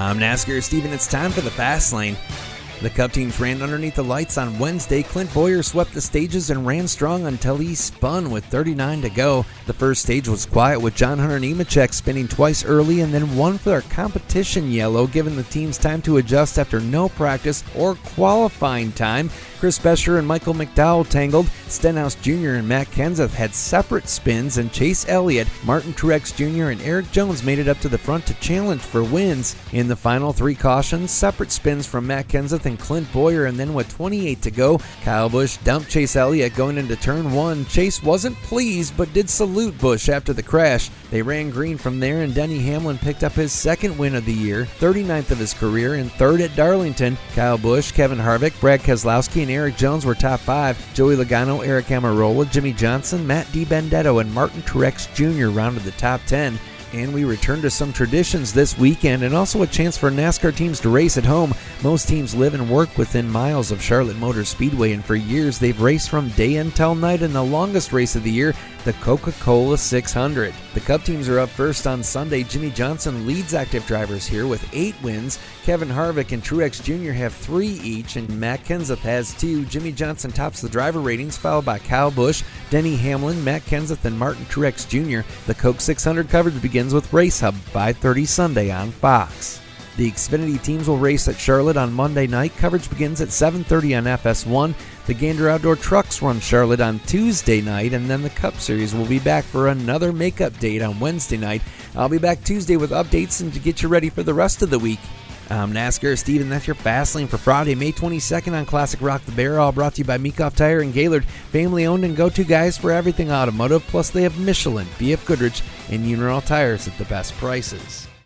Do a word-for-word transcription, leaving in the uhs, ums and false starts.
I'm NASCAR Steven. It's time for the Fast Lane. The Cup teams ran underneath the lights on Wednesday. Clint Bowyer swept the stages and ran strong until he spun with thirty-nine to go. The first stage was quiet with John Hunter Nemechek spinning twice early and then one for their competition yellow, giving the teams time to adjust after no practice or qualifying time. Chris Buescher and Michael McDowell tangled. Stenhouse Junior and Matt Kenseth had separate spins, and Chase Elliott, Martin Truex Junior, and Eric Jones made it up to the front to challenge for wins. In the final three cautions, separate spins from Matt Kenseth and Clint Bowyer, and then with twenty-eight to go, Kyle Busch dumped Chase Elliott going into turn one. Chase wasn't pleased, but did salute Busch after the crash. They ran green from there, and Denny Hamlin picked up his second win of the year, thirty-ninth of his career, and third at Darlington. Kyle Busch, Kevin Harvick, Brad Keselowski, and Eric Jones were top five. Joey Logano, Eric Almirola, Jimmy Johnson, Matt DiBenedetto, and Martin Truex Junior rounded the top ten. And we return to some traditions this weekend and also a chance for NASCAR teams to race at home. Most teams live and work within miles of Charlotte Motor Speedway, and for years they've raced from day until night in the longest race of the year, the Coca-Cola six hundred. The Cup teams are up first on Sunday. Jimmy Johnson leads active drivers here with eight wins. Kevin Harvick and Truex Junior have three each, and Matt Kenseth has two. Jimmy Johnson tops the driver ratings, followed by Kyle Busch, Denny Hamlin, Matt Kenseth, and Martin Truex Junior The Coke six hundred coverage begins with Race Hub, five thirty Sunday on Fox. The Xfinity teams will race at Charlotte on Monday night. Coverage begins at seven thirty on F S one. The Gander Outdoor Trucks run Charlotte on Tuesday night, and then the Cup Series will be back for another makeup date on Wednesday night. I'll be back Tuesday with updates and to get you ready for the rest of the week. I'm NASCAR Steven. That's your Fast Lane for Friday, May twenty-second on Classic Rock the Bear. All brought to you by Meekoff Tire and Gaylord. Family owned and go-to guys for everything automotive. Plus they have Michelin, B F Goodrich, and Uniroyal Tires at the best prices.